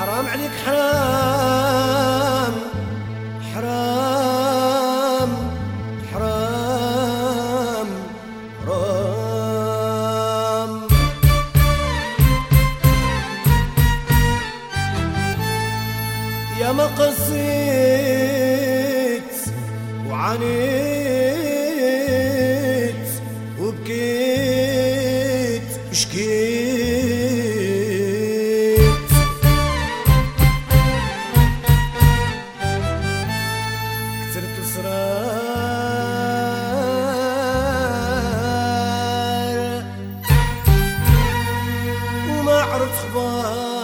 حرام عليك حرام حرام حرام حرام. يا ما قصيت وعانيت وبكيت وشكيت، كترت اسرار وما عرفت اخبار